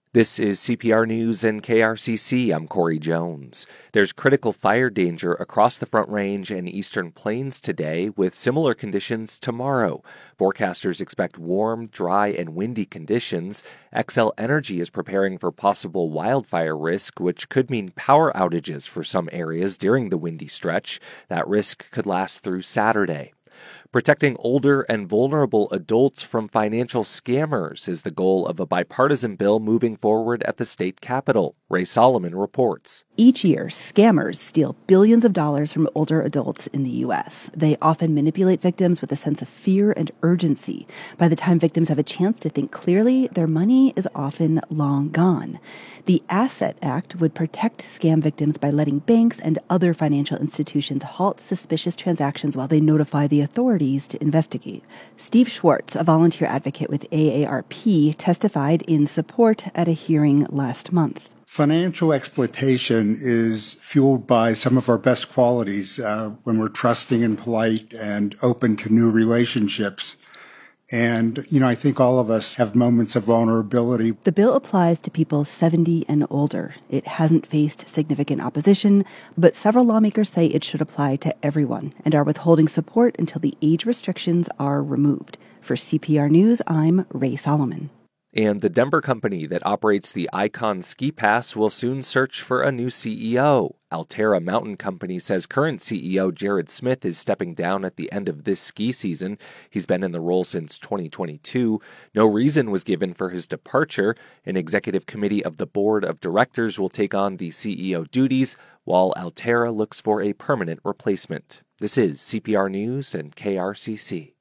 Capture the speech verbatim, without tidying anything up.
This is C P R News and K R C C. I'm Corey Jones. There's critical fire danger across the Front Range and Eastern Plains today, with similar conditions tomorrow. Forecasters expect warm, dry, and windy conditions. Xcel Energy is preparing for possible wildfire risk, which could mean power outages for some areas during the windy stretch. That risk could last through Saturday. Protecting older and vulnerable adults from financial scammers is the goal of a bipartisan bill moving forward at the state capitol. Ray Solomon reports. Each year, scammers steal billions of dollars from older adults in the U S. They often manipulate victims with a sense of fear and urgency. By the time victims have a chance to think clearly, their money is often long gone. The Asset Act would protect scam victims by letting banks and other financial institutions halt suspicious transactions while they notify the authorities to investigate. Steve Schwartz, a volunteer advocate with A A R P, testified in support at a hearing last month. Financial exploitation is fueled by some of our best qualities uh, when we're trusting and polite and open to new relationships. And, you know, I think all of us have moments of vulnerability. The bill applies to people seventy and older. It hasn't faced significant opposition, but several lawmakers say it should apply to everyone and are withholding support until the age restrictions are removed. For C P R News, I'm Ray Solomon. And the Denver company that operates the Icon Ski Pass will soon search for a new C E O. Alterra Mountain Company says current C E O Jared Smith is stepping down at the end of this ski season. He's been in the role since twenty twenty-two. No reason was given for his departure. An executive committee of the board of directors will take on the C E O duties, while Alterra looks for a permanent replacement. This is C P R News and K R C C.